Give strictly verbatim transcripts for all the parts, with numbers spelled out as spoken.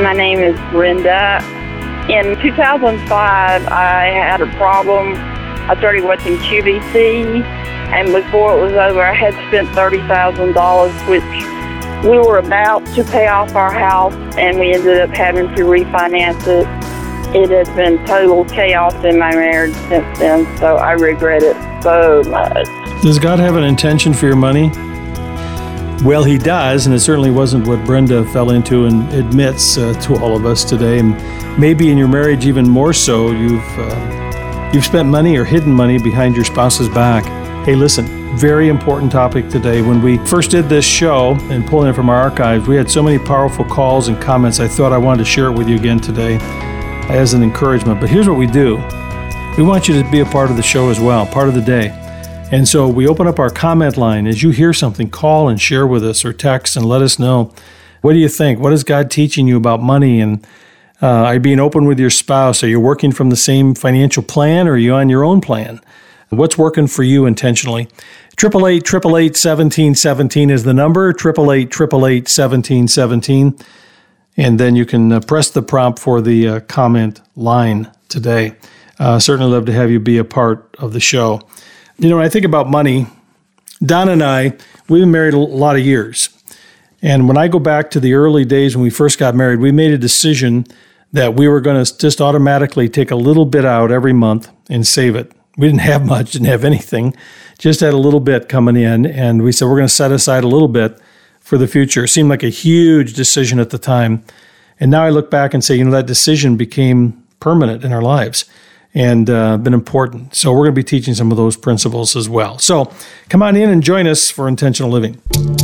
My name is Brenda. In two thousand five, I had a problem. I started watching Q V C, and before it was over, I had spent thirty thousand dollars, which we were about to pay off our house, and we ended up having to refinance it. It has been total chaos in my marriage since then, so I regret it so much. Does God have an intention for your money? Well, He does, and it certainly wasn't what Brenda fell into and admits uh, to all of us today. And maybe in your marriage even more so, you've uh, you've spent money or hidden money behind your spouse's back. Hey, listen, very important topic today. When we first did this show and pulling it from our archives, we had so many powerful calls and comments. I thought I wanted to share it with you again today as an encouragement. But here's what we do. We want you to be a part of the show as well, part of the day. And so we open up our comment line. As you hear something, call and share with us or text and let us know. What do you think? What is God teaching you about money? And uh, are you being open with your spouse? Are you working from the same financial plan, or are you on your own plan? What's working for you intentionally? eight eight eight, eight eight eight, one seven one seven is the number, eight eight eight, eight eight eight, one seven one seven. And then you can uh, press the prompt for the uh, comment line today. Uh, certainly love to have you be a part of the show. You know, when I think about money, Don and I, we've been married a lot of years. And when I go back to the early days when we first got married, we made a decision that we were going to just automatically take a little bit out every month and save it. We didn't have much, didn't have anything, just had a little bit coming in. And we said, we're going to set aside a little bit for the future. It seemed like a huge decision at the time. And now I look back and say, you know, that decision became permanent in our lives and uh, been important. So we're going to be teaching some of those principles as well. So come on in and join us for Intentional Living.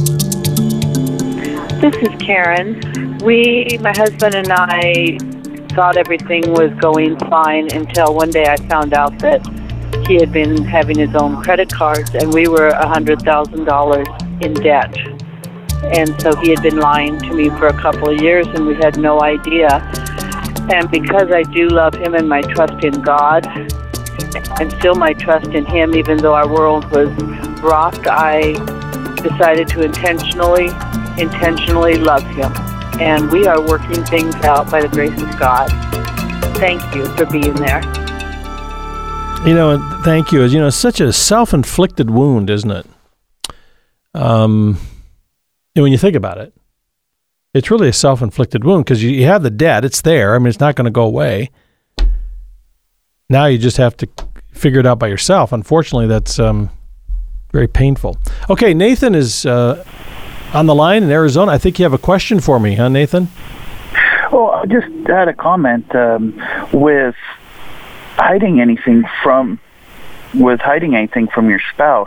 This is Karen. We, my husband and I, thought everything was going fine until one day I found out that he had been having his own credit cards, and we were one hundred thousand dollars in debt. And so he had been lying to me for a couple of years, and we had no idea. And because I do love him and my trust in God, and still my trust in him, even though our world was rocked, I decided to intentionally, intentionally love him. And we are working things out by the grace of God. Thank you for being there. You know, thank you. You know, it's such a self-inflicted wound, isn't it? Um, and when you think about it, it's really a self-inflicted wound because you, you have the debt. It's there. I mean, it's not going to go away. Now you just have to figure it out by yourself. Unfortunately, that's um, very painful. Okay, Nathan is uh, on the line in Arizona. I think you have a question for me, huh, Nathan? Well, I just had a comment um, with hiding anything from with hiding anything from your spouse.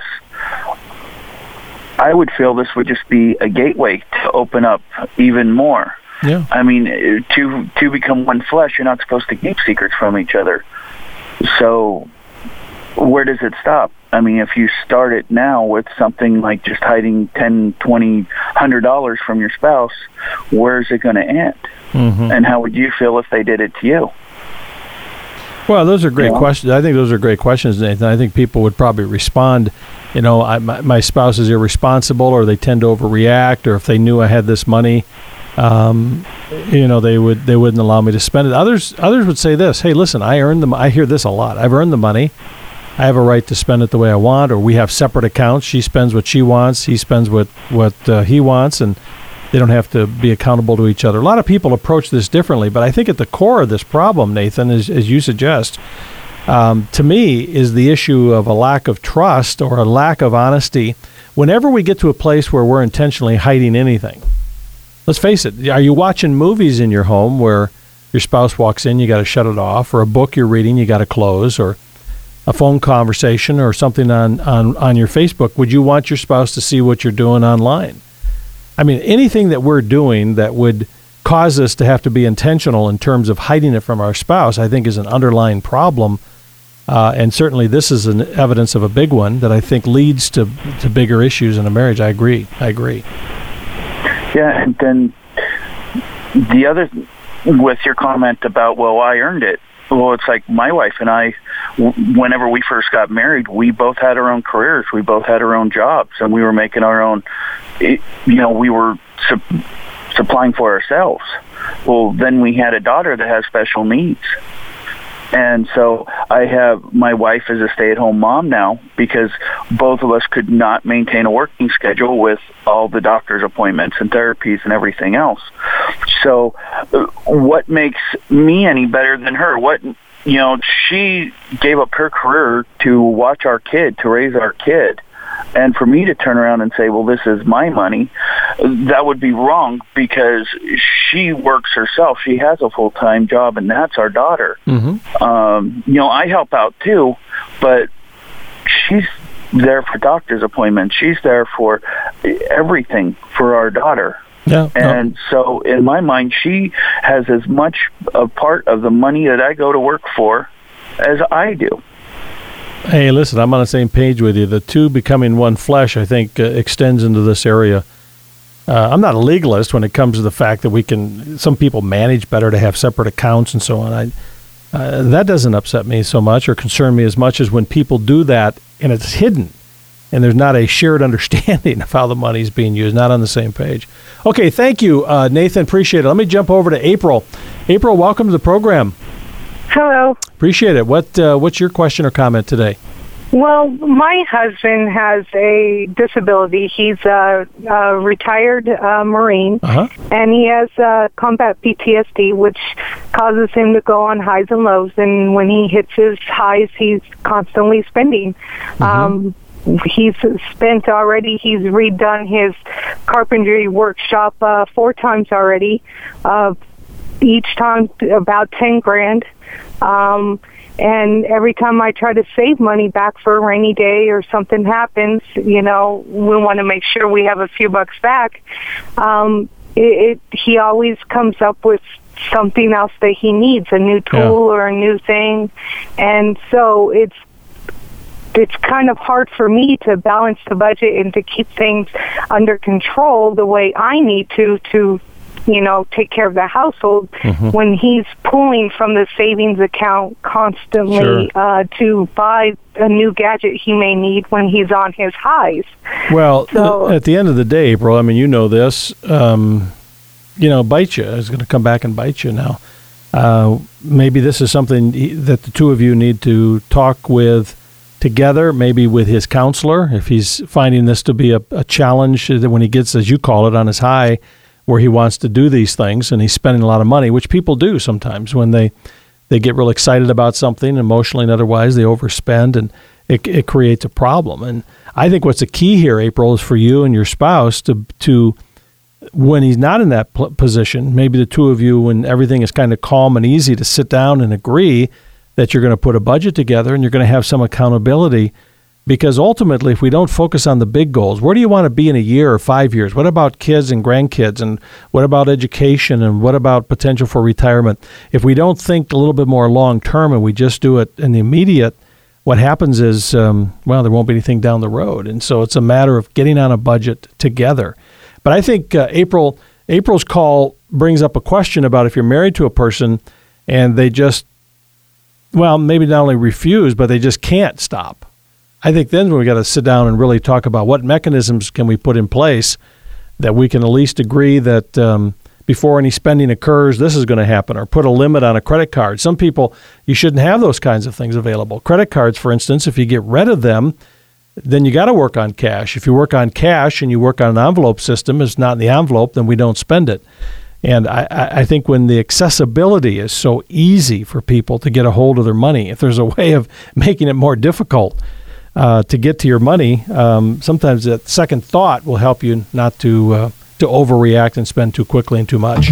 I would feel this would just be a gateway to open up even more. Yeah. I mean, to to become one flesh, you're not supposed to keep secrets from each other. So where does it stop? I mean, if you start it now with something like just hiding ten, twenty, one hundred dollars from your spouse, where's it going to end? Mm-hmm. And how would you feel if they did it to you? Well, those are great yeah. questions. I think those are great questions, Nathan. I think people would probably respond, you know, I, my, my spouse is irresponsible, or they tend to overreact, or if they knew I had this money, um, you know, they would they wouldn't allow me to spend it. Others others would say this: hey, listen, I earned the. I hear this a lot. I've earned the money. I have a right to spend it the way I want, or we have separate accounts. She spends what she wants. He spends what what uh, he wants, and they don't have to be accountable to each other. A lot of people approach this differently, but I think at the core of this problem, Nathan, is, as you suggest, um, to me, is the issue of a lack of trust or a lack of honesty. Whenever we get to a place where we're intentionally hiding anything, let's face it, are you watching movies in your home where your spouse walks in, you got to shut it off, or a book you're reading, you got to close, or a phone conversation or something on, on, on your Facebook? Would you want your spouse to see what you're doing online? I mean, anything that we're doing that would cause us to have to be intentional in terms of hiding it from our spouse, I think is an underlying problem. Uh, and certainly this is an evidence of a big one that I think leads to, to bigger issues in a marriage. I agree. I agree. Yeah, and then the other, with your comment about, well, I earned it. Well, it's like my wife and I, whenever we first got married, we both had our own careers. We both had our own jobs, and we were making our own, you know, we were su- supplying for ourselves. Well, then we had a daughter that has special needs. And so I have, my wife is a stay-at-home mom now because both of us could not maintain a working schedule with all the doctor's appointments and therapies and everything else. So uh, what makes me any better than her? What, you know, she gave up her career to watch our kid, to raise our kid. And for me to turn around and say, well, this is my money, that would be wrong because she works herself. She has a full-time job, and that's our daughter. Mm-hmm. Um, you know, I help out too, but she's there for doctor's appointments. She's there for everything for our daughter. Yeah, and no. so in my mind, she has as much a part of the money that I go to work for as I do. Hey, listen, I'm on the same page with you. The two becoming one flesh, I think, uh, extends into this area. Uh, I'm not a legalist when it comes to the fact that we can, some people manage better to have separate accounts and so on. I, uh, that doesn't upset me so much or concern me as much as when people do that and it's hidden and there's not a shared understanding of how the money's being used, not on the same page. Okay, thank you, uh, Nathan. Appreciate it. Let me jump over to April. April, welcome to the program. Hello. Appreciate it. What uh, What's your question or comment today? Well, my husband has a disability. He's a, a retired uh, Marine, uh-huh. and he has uh, combat P T S D, which causes him to go on highs and lows. And when he hits his highs, he's constantly spending. Mm-hmm. Um, he's spent already. He's redone his carpentry workshop uh, four times already, uh, each time about ten grand. Um, and every time I try to save money back for a rainy day or something happens, you know, we want to make sure we have a few bucks back. Um, it, it, he always comes up with something else that he needs, a new tool yeah. or a new thing. And so it's, it's kind of hard for me to balance the budget and to keep things under control the way I need to, to, you know, take care of the household mm-hmm. when he's pulling from the savings account constantly sure. uh, to buy a new gadget he may need when he's on his highs. Well, so, at the end of the day, April, I mean, you know this, um, you know, bite you. It's going to come back and bite you now. Uh, maybe this is something that the two of you need to talk with together, maybe with his counselor, if he's finding this to be a, a challenge that when he gets, as you call it, on his high, where he wants to do these things and he's spending a lot of money, which people do sometimes when they, they get real excited about something emotionally and otherwise, they overspend and it, it creates a problem. And I think what's the key here, April, is for you and your spouse to, to when he's not in that pl- position, maybe the two of you, when everything is kind of calm and easy, to sit down and agree that you're going to put a budget together and you're going to have some accountability. Because ultimately, if we don't focus on the big goals, where do you want to be in a year or five years? What about kids and grandkids? And what about education? And what about potential for retirement? If we don't think a little bit more long-term and we just do it in the immediate, what happens is, um, well, there won't be anything down the road. And so it's a matter of getting on a budget together. But I think uh, April April's call brings up a question about if you're married to a person and they just, well, maybe not only refuse, but they just can't stop. I think then we got to sit down and really talk about what mechanisms can we put in place that we can at least agree that um, before any spending occurs, this is going to happen, or put a limit on a credit card. Some people, you shouldn't have those kinds of things available. Credit cards, for instance, if you get rid of them, then you got to work on cash. If you work on cash and you work on an envelope system, it's not in the envelope, then we don't spend it. And I, I think when the accessibility is so easy for people to get a hold of their money, if there's a way of making it more difficult Uh, to get to your money, um, sometimes that second thought will help you not to uh, to overreact and spend too quickly and too much.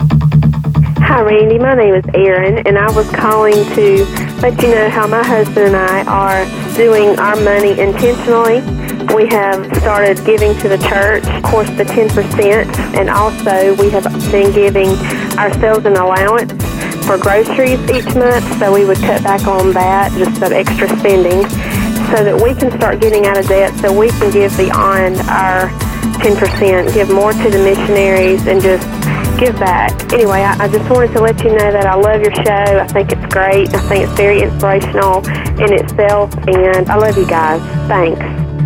Hi, Randy. My name is Erin, and I was calling to let you know how my husband and I are doing our money intentionally. We have started giving to the church, of course, the ten percent, and also we have been giving ourselves an allowance for groceries each month, so we would cut back on that, just that extra spending, so that we can start getting out of debt, so we can give beyond our ten percent, give more to the missionaries, and just give back. Anyway, I, I just wanted to let you know that I love your show. I think it's great. I think it's very inspirational in itself, and I love you guys. Thanks.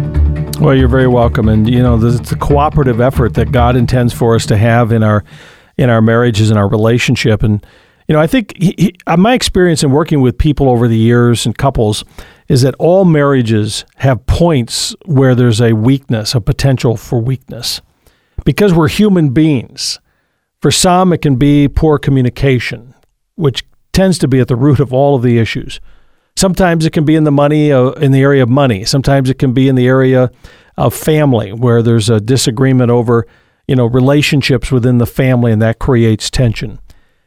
Well, you're very welcome. And, you know, it's a cooperative effort that God intends for us to have in our in our marriages and our relationship. And, you know, I think he, he, my experience in working with people over the years and couples is that all marriages have points where there's a weakness, a potential for weakness, because we're human beings. For some, it can be poor communication, which tends to be at the root of all of the issues. Sometimes it can be in the money, uh, in the area of money. Sometimes it can be in the area of family, where there's a disagreement over, you know, relationships within the family, and that creates tension.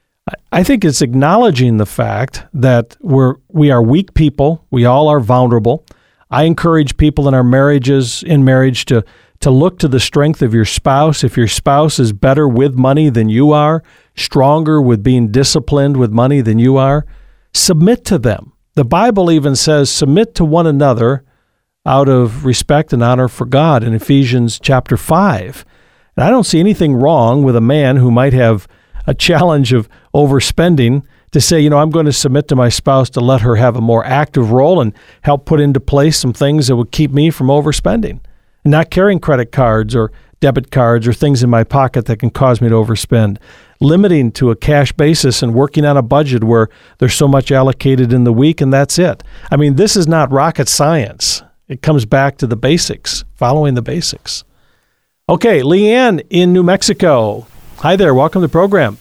I think it's acknowledging the fact that we're we are weak people. We all are vulnerable. I encourage people in our marriages, in marriage, to to look to the strength of your spouse. If your spouse is better with money than you are, stronger with being disciplined with money than you are, submit to them. The Bible even says, submit to one another out of respect and honor for God in Ephesians chapter five. And I don't see anything wrong with a man who might have a challenge of overspending to say, you know, I'm going to submit to my spouse to let her have a more active role and help put into place some things that would keep me from overspending. Not carrying credit cards or debit cards or things in my pocket that can cause me to overspend. Limiting to a cash basis and working on a budget where there's so much allocated in the week and that's it. I mean, this is not rocket science. It comes back to the basics, following the basics. Okay, Leanne in New Mexico. Hi there. Welcome to the program.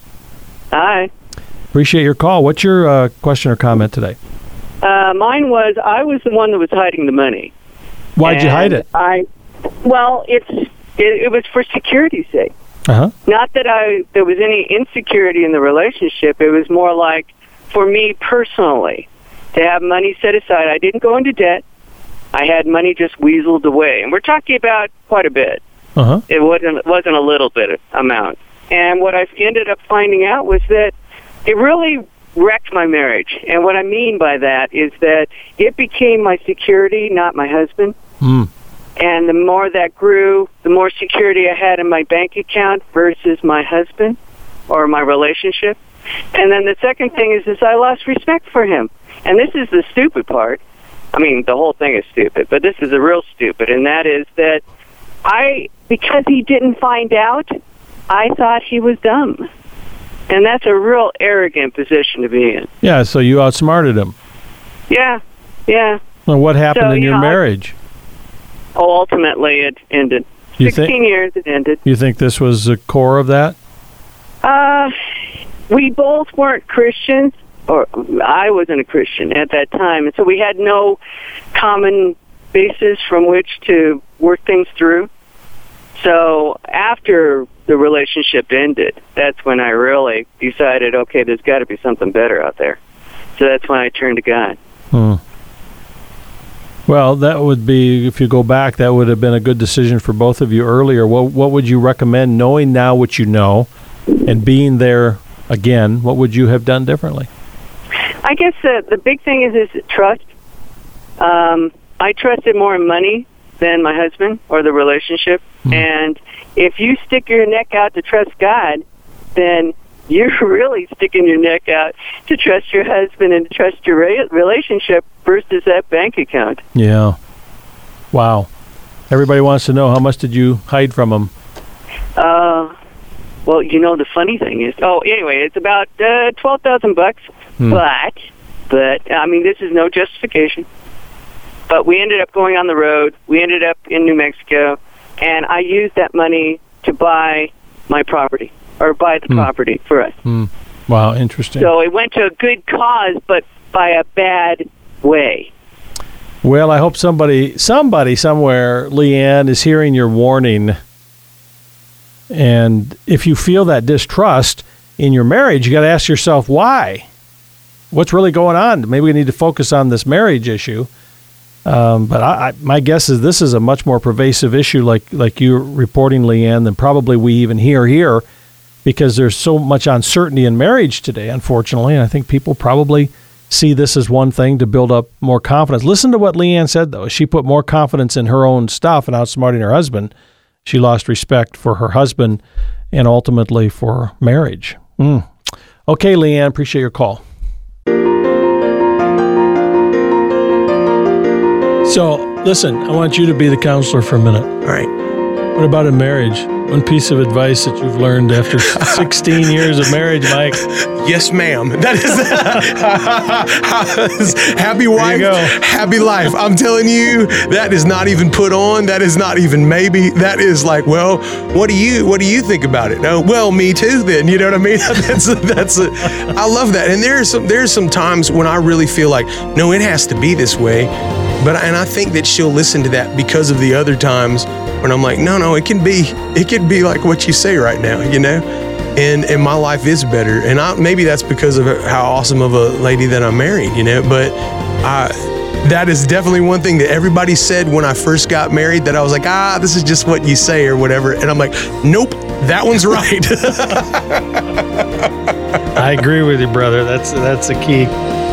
Hi. Appreciate your call. What's your uh, question or comment today? Uh, mine was, I was the one that was hiding the money. Why'd and you hide it? I, well, it's it, it was for security's sake. Uh-huh. Not that I there was any insecurity in the relationship. It was more like, for me personally, to have money set aside. I didn't go into debt. I had money just weaseled away. And we're talking about quite a bit. Uh-huh. It wasn't, it wasn't a little bit of amount. And what I ended up finding out was that it really wrecked my marriage. And what I mean by that is that it became my security, not my husband. Mm. And the more that grew, the more security I had in my bank account versus my husband or my relationship. And then the second thing is, is I lost respect for him. And this is the stupid part. I mean, the whole thing is stupid, but this is the real stupid. And that is that I, because he didn't find out, I thought he was dumb. And that's a real arrogant position to be in. Yeah, so you outsmarted him. Yeah, yeah. Well, what happened so, in you your know, marriage? Oh, ultimately it ended. You Sixteen think, years it ended. You think this was the core of that? Uh, we both weren't Christians, or I wasn't a Christian at that time, and so we had no common basis from which to work things through. So after the relationship ended, that's when I really decided, okay, there's got to be something better out there. So that's when I turned to God. Hmm. Well, that would be, if you go back, that would have been a good decision for both of you earlier. What what would you recommend, knowing now what you know and being there again, what would you have done differently? I guess the, the big thing is, is trust. Um, I trusted more in money than my husband or the relationship. Mm-hmm. And if you stick your neck out to trust God, then you're really sticking your neck out to trust your husband and to trust your re- relationship versus that bank account. Yeah. Wow. Everybody wants to know, how much did you hide from him? Uh, well, you know, the funny thing is, oh, anyway, it's about uh, twelve thousand bucks. Hmm. But, but, I mean, this is no justification. But we ended up going on the road. We ended up in New Mexico, and I used that money to buy my property, or buy the mm. property for us. Mm. Wow, interesting. So it went to a good cause, but by a bad way. Well, I hope somebody, somebody somewhere, Leanne, is hearing your warning. And if you feel that distrust in your marriage, you got to ask yourself, why? What's really going on? Maybe we need to focus on this marriage issue. Um, but I, I, my guess is this is a much more pervasive issue, like like you're reporting, Leanne, than probably we even hear here, because there's so much uncertainty in marriage today, unfortunately. And I think people probably see this as one thing to build up more confidence. Listen to what Leanne said, though. She put more confidence in her own stuff and outsmarting her husband. She lost respect for her husband and ultimately for marriage. Mm. Okay, Leanne, appreciate your call. So, listen, I want you to be the counselor for a minute. All right. What about in marriage? One piece of advice that you've learned after sixteen years of marriage, Mike. Yes, ma'am. That is happy wife, happy life. I'm telling you, that is not even put on. That is not even maybe. That is like, well, what do you what do you think about it? No, well, me too. Then you know what I mean. That's a, that's a, I love that. And there's some there's some times when I really feel like, no, it has to be this way. But and I think that she'll listen to that because of the other times when I'm like, no, no, it can be it can be like what you say right now, you know. And and my life is better, and I, maybe that's because of how awesome of a lady that I'm married, you know. But I, that is definitely one thing that everybody said when I first got married, that I was like, ah, this is just what you say or whatever. And I'm like, nope, that one's right. I agree with you, brother. That's that's a key.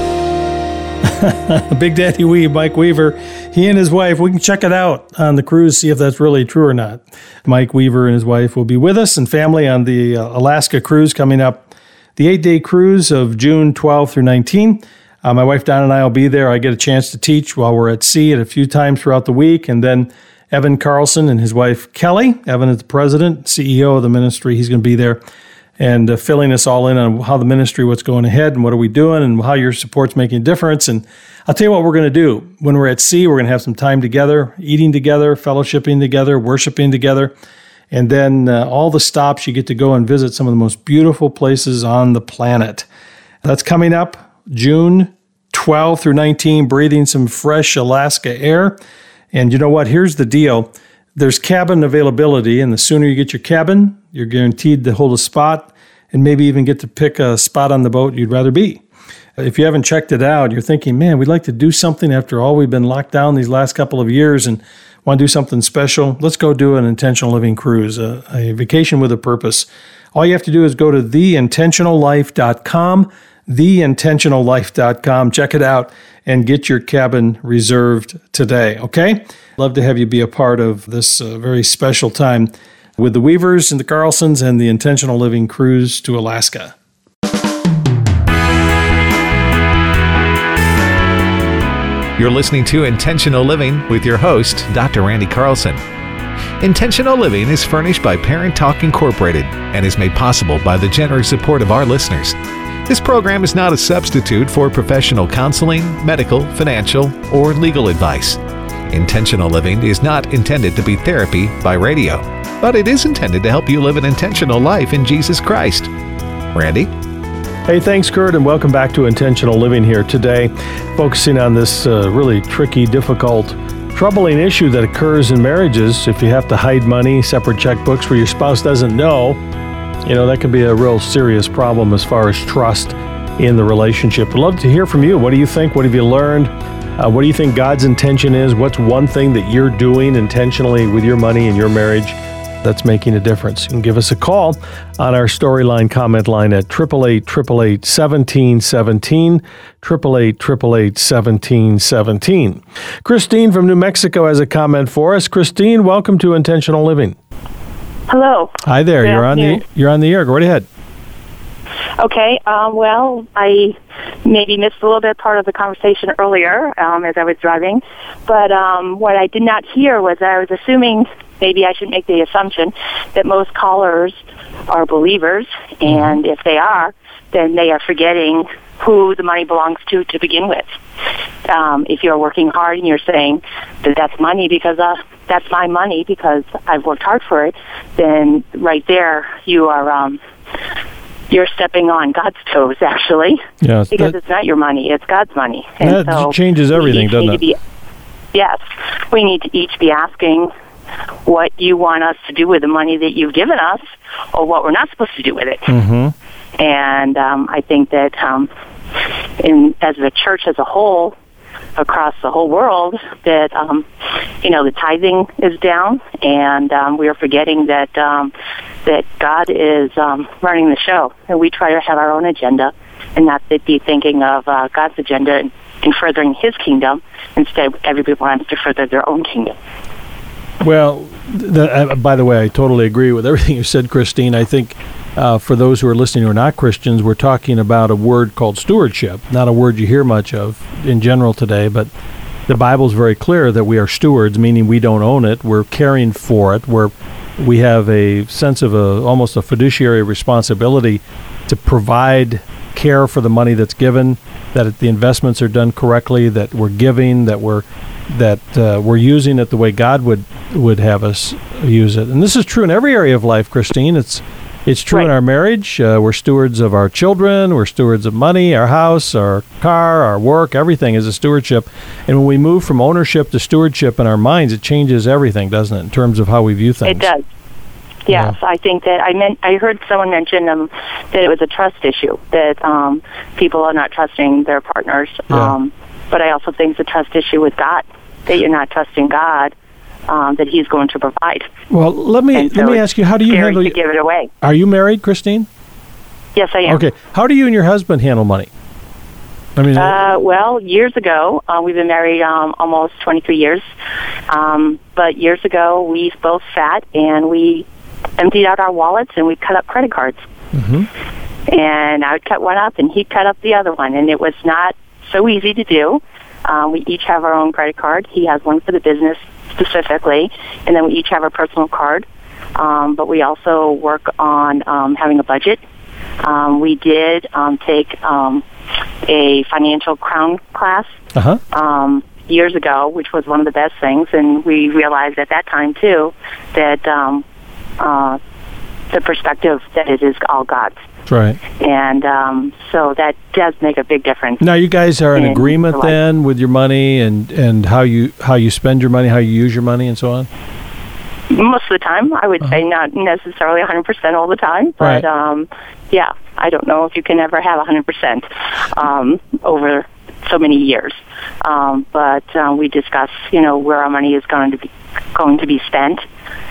Big Daddy Weave, Mike Weaver, he and his wife, we can check it out on the cruise, see if that's really true or not. Mike Weaver and his wife will be with us and family on the uh, Alaska cruise coming up, the eight-day cruise of June twelfth through nineteenth. Uh, my wife Don and I will be there. I get a chance to teach while we're at sea at a few times throughout the week. And then Evan Carlson and his wife Kelly. Evan is the president, C E O of the ministry. He's going to be there and uh, filling us all in on how the ministry, what's going ahead, and what are we doing, and how your support's making a difference. And I'll tell you what we're going to do. When we're at sea, we're going to have some time together, eating together, fellowshipping together, worshiping together. And then uh, all the stops, you get to go and visit some of the most beautiful places on the planet. That's coming up June twelfth through nineteenth, breathing some fresh Alaska air. And you know what? Here's the deal. There's cabin availability, and the sooner you get your cabin, you're guaranteed to hold a spot and maybe even get to pick a spot on the boat you'd rather be. If you haven't checked it out, you're thinking, man, we'd like to do something after all we've been locked down these last couple of years and want to do something special. Let's go do an intentional living cruise, a, a vacation with a purpose. All you have to do is go to the intentional life dot com, the intentional life dot com. Check it out and get your cabin reserved today, okay? Love to have you be a part of this uh, very special time with the Weavers and the Carlsons and the Intentional Living Cruise to Alaska. You're listening to Intentional Living with your host, Doctor Randy Carlson. Intentional Living is furnished by Parent Talk Incorporated and is made possible by the generous support of our listeners. This program is not a substitute for professional counseling, medical, financial, or legal advice. Intentional Living is not intended to be therapy by radio, but it is intended to help you live an intentional life in Jesus Christ. Randy? Hey, thanks, Kurt, and welcome back to Intentional Living here today, focusing on this uh, really tricky, difficult, troubling issue that occurs in marriages. If you have to hide money, separate checkbooks where your spouse doesn't know, you know, that can be a real serious problem as far as trust in the relationship. I'd love to hear from you. What do you think? What have you learned? Uh, what do you think God's intention is? What's one thing that you're doing intentionally with your money and your marriage that's making a difference? You can give us a call on our Storyline comment line at eight eight eight, eight eight eight, one seven one seven, eight eight eight, eight eight eight, one seven one seven. Christine from New Mexico has a comment for us. Christine, welcome to Intentional Living. Hello. Hi there. Good you're on the you're on the air. Go right ahead. Okay. Um, well, I maybe missed a little bit part of the conversation earlier um, as I was driving, but um, what I did not hear was I was assuming, maybe I should make the assumption, that most callers are believers, and if they are, then they are forgetting who the money belongs to to begin with. Um, if you're working hard and you're saying that that's money because uh, that's my money because I've worked hard for it, then right there you are um, you're stepping on God's toes, actually, yes, because that, it's not your money, it's God's money. And that so changes everything, doesn't it? Be, yes, we need to each be asking what you want us to do with the money that you've given us, or what we're not supposed to do with it. Mm-hmm. And um, I think that um, in as the church as a whole, across the whole world, that um, you know the tithing is down, and um, we are forgetting that um, that God is um, running the show, and we try to have our own agenda, and not be thinking of uh, God's agenda in, in furthering His kingdom. Instead, everybody wants to further their own kingdom. Well, the, uh, by the way, I totally agree with everything you said, Christine. I think uh, for those who are listening who are not Christians, we're talking about a word called stewardship, not a word you hear much of in general today, but the Bible's very clear that we are stewards, meaning we don't own it. We're caring for it. We're we have a sense of a almost a fiduciary responsibility to provide care for the money that's given, that the investments are done correctly, that we're giving, that we're that uh, we're using it the way God would would have us use it. And this is true in every area of life, Christine. It's it's true right. in our marriage. Uh, we're stewards of our children. We're stewards of money, our house, our car, our work. Everything is a stewardship. And when we move from ownership to stewardship in our minds, it changes everything, doesn't it, in terms of how we view things? It does. Yes, yeah. I think that I meant. I heard someone mention um, that it was a trust issue, that um, people are not trusting their partners. Yeah. Um, but I also think it's a trust issue with God, that you're not trusting God, um, that He's going to provide. Well, let me and let so me ask you, how do you handle? To give it away. Are you married, Christine? Yes, I am. Okay. How do you and your husband handle money? I mean, uh, well, years ago, uh, we've been married um, almost twenty-three years. Um, but years ago, we both sat and we emptied out our wallets and we cut up credit cards. Mm-hmm. And I would cut one up and he'd cut up the other one. And it was not so easy to do. Um, we each have our own credit card. He has one for the business specifically, and then we each have a personal card. Um, but we also work on um, having a budget. Um, we did um, take um, a financial crown class uh-huh. um, years ago, which was one of the best things. And we realized at that time, too, that um, uh, the perspective that it is all God's. Right. And um, so that does make a big difference. Now, you guys are in, in agreement then with your money and, and how you how you spend your money, how you use your money, and so on? Most of the time, I would uh-huh. say not necessarily one hundred percent all the time. But, right. um, yeah, I don't know if you can ever have one hundred percent um, over so many years. Um, but um, we discuss, you know, where our money is going to be going to be spent.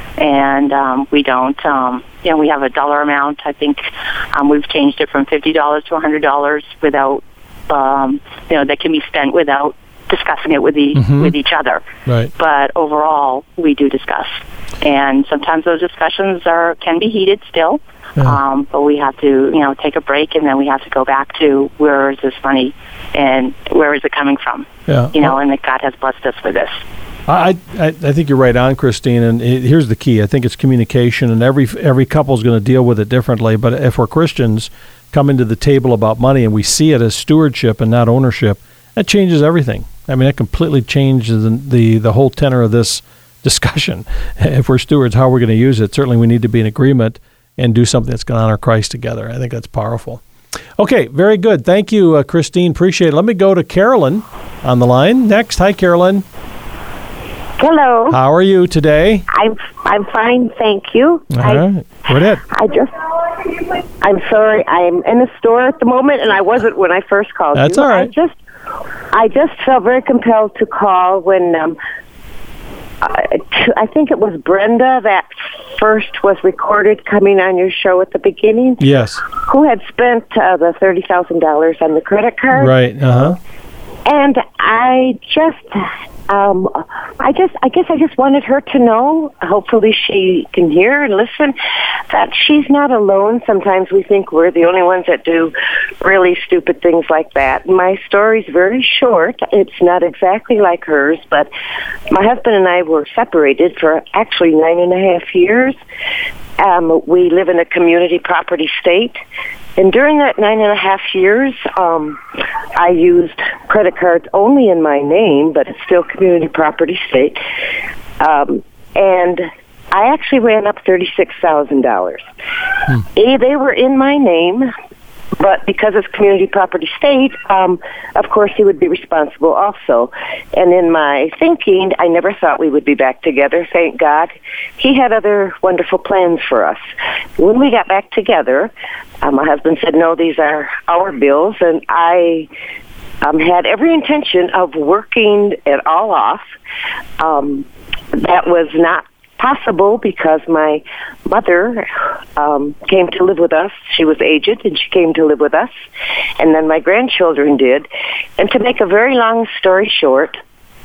And um, we don't, um, you know, we have a dollar amount. I think um, we've changed it from fifty dollars to one hundred dollars without, um, you know, that can be spent without discussing it with the mm-hmm. with each other. Right. But overall, we do discuss. And sometimes those discussions are can be heated still. Yeah. Um, but we have to, you know, take a break, and then we have to go back to where is this money and where is it coming from? Yeah. You know, and that God has blessed us with this. I, I I think you're right on, Christine, and it, here's the key. I think it's communication, and every every couple is going to deal with it differently. But if we're Christians coming to the table about money and we see it as stewardship and not ownership, that changes everything. I mean, that completely changes the the, the whole tenor of this discussion. If we're stewards, how we're going to use it, certainly we need to be in agreement and do something that's going to honor Christ together. I think that's powerful. Okay, very good. Thank you, uh, Christine. Appreciate it. Let me go to Carolyn on the line next. Hi, Carolyn. Hello. How are you today? I'm I'm fine, thank you. All I, right. Go ahead. I just I'm sorry, I'm in a store at the moment, and I wasn't when I first called That's you. all right. I just I just felt very compelled to call when um, I, I think it was Brenda that first was recorded coming on your show at the beginning. Yes. Who had spent uh, the thirty thousand dollars on the credit card? Right. Uh huh. And I just, um, I just, I guess I just wanted her to know, hopefully she can hear and listen, that she's not alone. Sometimes we think we're the only ones that do really stupid things like that. My story's very short. It's not exactly like hers, but my husband and I were separated for actually nine and a half years. Um, we live in a community property state. And during that nine and a half years, um, I used credit cards only in my name, but it's still community property state. Um, and I actually ran up thirty-six thousand dollars. Hmm. A, they were in my name, but because it's community property state, um, of course he would be responsible also. And in my thinking, I never thought we would be back together, thank God. He had other wonderful plans for us. When we got back together, uh, my husband said, no, these are our bills, and I um, had every intention of working it all off. Um, that was not possible because my mother um, came to live with us. She was aged, and she came to live with us. And then my grandchildren did. And to make a very long story short,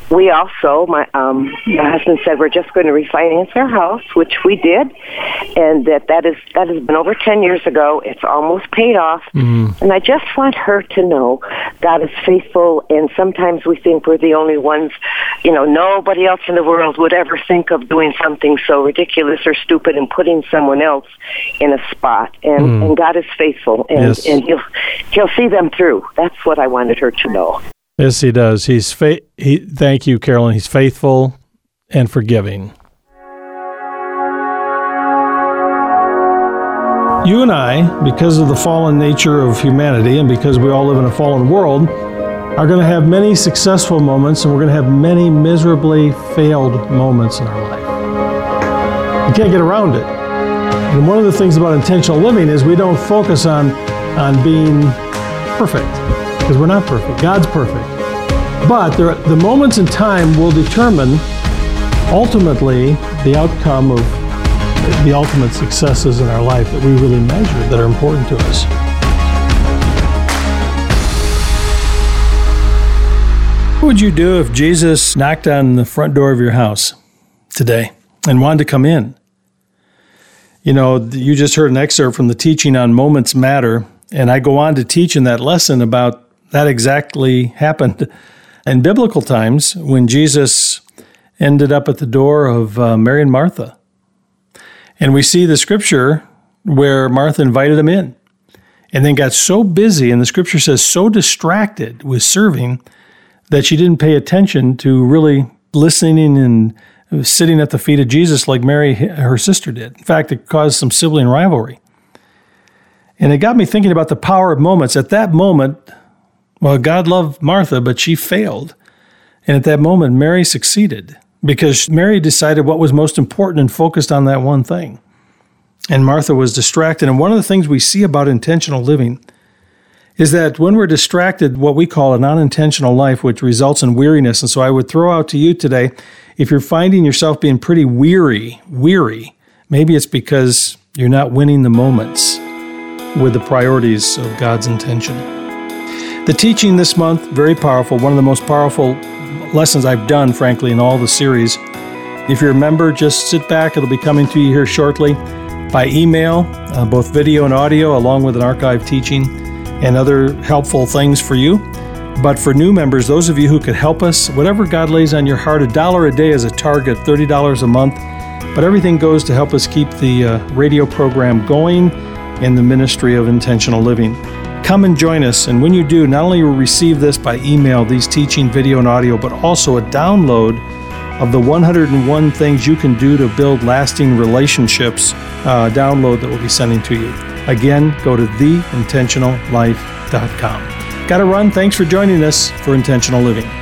we also, my um, my husband said we're just going to refinance our house, which we did, and that that is that has been over ten years ago. It's almost paid off, Mm. and I just want her to know God is faithful. And sometimes we think we're the only ones. You know, nobody else in the world would ever think of doing something so ridiculous or stupid and putting someone else in a spot. And, Mm. and God is faithful, and, Yes. and He'll He'll see them through. That's what I wanted her to know. Yes, he does. He's fa- he, thank you, Carolyn. He's faithful and forgiving. You and I, because of the fallen nature of humanity and because we all live in a fallen world, are going to have many successful moments, and we're going to have many miserably failed moments in our life. You can't get around it. And one of the things about intentional living is we don't focus on, on being perfect, because we're not perfect. God's perfect. But there, the moments in time will determine, ultimately, the outcome of the ultimate successes in our life that we really measure, that are important to us. What would you do if Jesus knocked on the front door of your house today and wanted to come in? You know, you just heard an excerpt from the teaching on Moments Matter, and I go on to teach in that lesson about that exactly happened in biblical times when Jesus ended up at the door of uh, Mary and Martha. And we see the scripture where Martha invited him in and then got so busy, and the scripture says so distracted with serving that she didn't pay attention to really listening and sitting at the feet of Jesus like Mary, her sister, did. In fact, it caused some sibling rivalry. And it got me thinking about the power of moments. At that moment, well, God loved Martha, but she failed. And at that moment, Mary succeeded because Mary decided what was most important and focused on that one thing. And Martha was distracted. And one of the things we see about intentional living is that when we're distracted, what we call an unintentional life, which results in weariness. And so I would throw out to you today, if you're finding yourself being pretty weary, weary, maybe it's because you're not winning the moments with the priorities of God's intention. The teaching this month, very powerful, one of the most powerful lessons I've done, frankly, in all the series. If you're a member, just sit back. It'll be coming to you here shortly by email, uh, both video and audio, along with an archived teaching and other helpful things for you. But for new members, those of you who could help us, whatever God lays on your heart, a dollar a day is a target, thirty dollars a month. But everything goes to help us keep the uh, radio program going in the ministry of intentional living. Come and join us, and when you do, not only will you receive this by email, these teaching, video, and audio, but also a download of the one hundred one things you can do to build lasting relationships, uh, download that we'll be sending to you. Again, go to the intentional life dot com. Got to run. Thanks for joining us for Intentional Living.